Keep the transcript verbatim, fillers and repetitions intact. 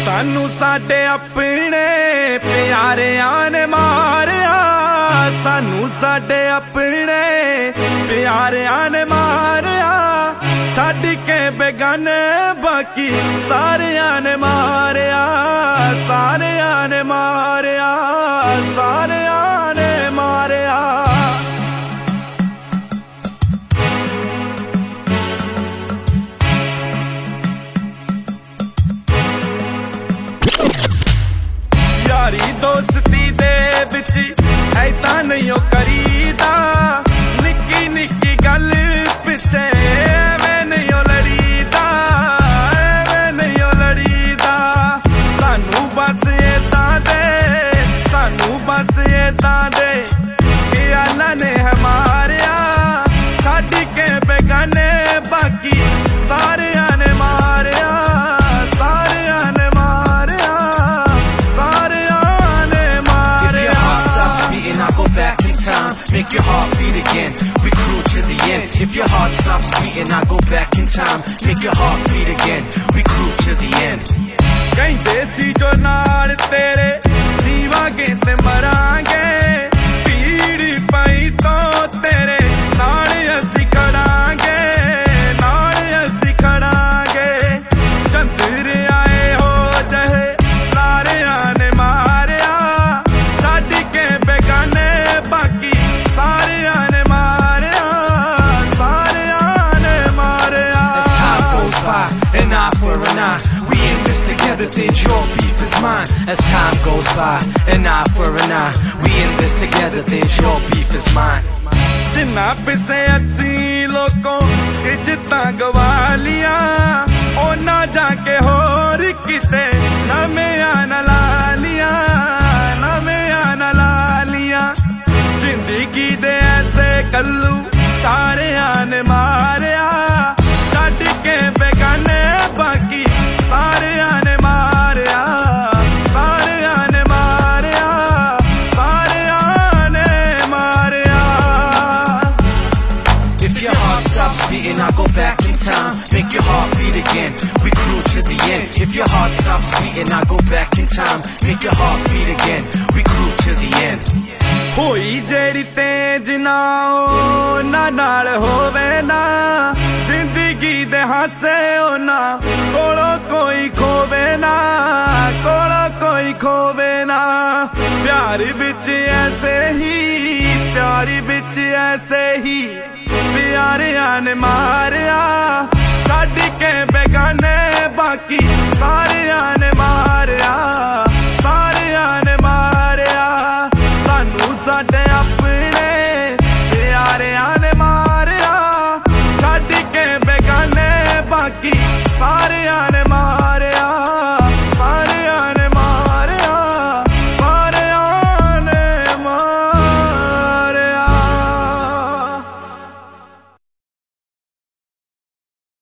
सानू साडे अपने प्यारियां ने मारिया, सानू साडे अपने प्यारियां ने मारिया, छड्ड के बेगाने बाकी सारियां ने मारिया, सारियां ने मारिया, सारियां ने मारिया। यारी दोस्ती दे विच ऐदां नहीं ओ करीदा, निक्की निक्की गल पिछे एवें नहीं ओ लड़ीदा, एवें नहीं ओ लड़ीदा। सानू बस ऐदां दे, सानू बस ऐदां दे कि अल्लाह ने है मारिया, छड्ड के बेगाने बाकी सारियां ने मारिया, सारियां ने मारिया, सारियां ने Maria. I go back in time, make your heart beat again. We crew to the end. If your heart stops beating, I go back in time, make your heart beat again. We crew to the end. कहंदे सी जो नाल तेरे जीवांगे ते मरांगे, पीड़ पई तो तेरे नाल असीं खड़ांगे, नाल असीं खड़ांगे। चंद्र आए हो जहे तारियां ने मारिया, छड्ड के बेगाने बाकी सारियां ने मारिया, सारियां ने Maria. As time goes by, an eye for an eye, we in this together, then your beef is mine. As time goes by, an eye for an eye, we in this together, then your beef is mine. जिन्ना पिछे असी लोगों इज्जतां गवा लिया, ओना जाके होर किते नमियां न ला लिया, नमियां न ला लिया। जिंदगी दे ऐसे कल्लू तारियां ने मारिया, छड्ड के बेगाने बाकी सारियां ने मारिया, सारियां ने मारिया, सारियां ने Maria. If your heart stops beating, I go back in time, make your heart beat again. We crew to the end. If your heart stops beating, I go back in time, make your heart beat again. We crew to the end. होई जेड़ी तेज ना ओ ना नाल होवे ना, जिंदगी दे हासे ओ ना कोलो कोई खोवे ना, कोलो कोई खोवे ना। प्यार बिच ऐसे ही, प्यार बिच ऐसे ही प्यारियां ने मारिया, छड्ड के बेगाने